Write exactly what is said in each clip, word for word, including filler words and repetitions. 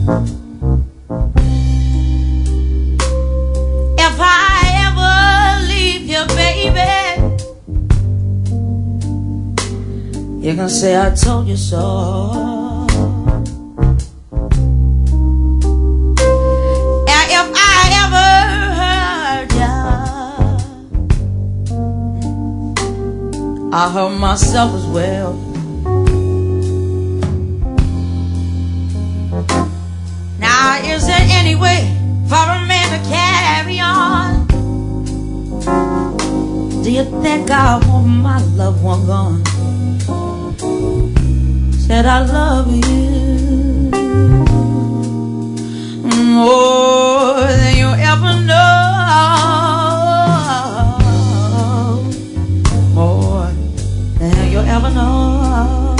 If I ever leave you, baby, you can say I told you so. I hurt myself as well. Now is there any way for a man to carry on? Do you think I want my loved one gone? Said I love you more than you ever know. You'll ever know.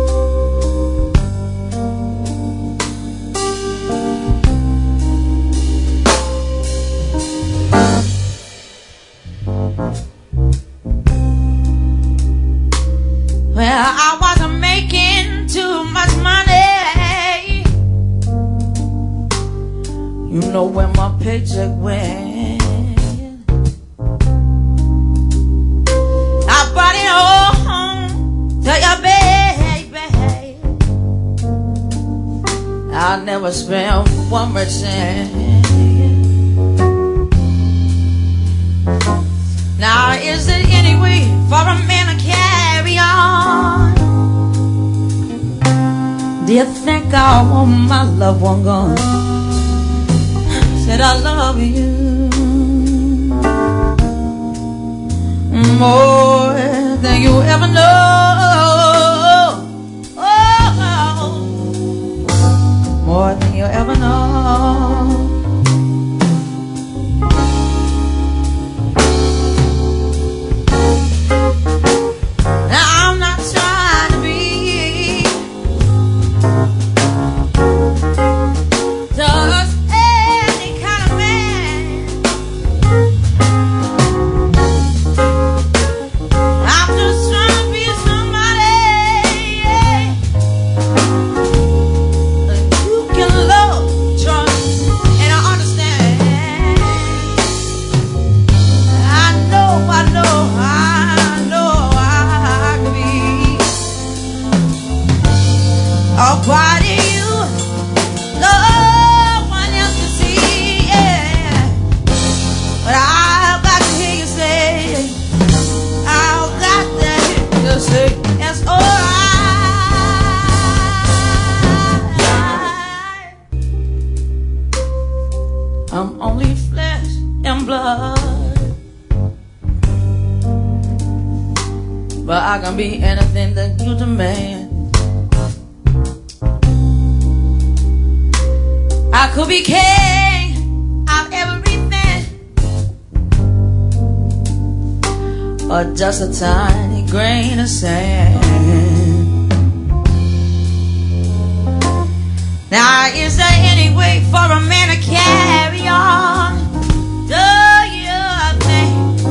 Well, I wasn't making too much money. You know where my paycheck went. I brought it home to your baby. I never spent one more cent. Now is there any way for a man to carry on? Do you think I want my loved one gone? Said I love you more than you ever know. Oh, more than you ever know. Now I'm not trying to be just any kind of man. I'm just trying to be somebody that you can love, trust, and understand. I know, I know, I know I can be a part of you, no one else can see, yeah. But I've got to hear you say, I've got to hear you say, it's alright. I'm only flesh and blood, but I can be anything that you demand. I could be king of everything, or just a tiny grain of sand. Now is there any way for a man to carry on? Do you think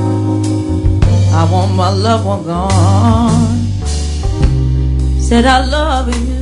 I want my loved one gone? Said I love you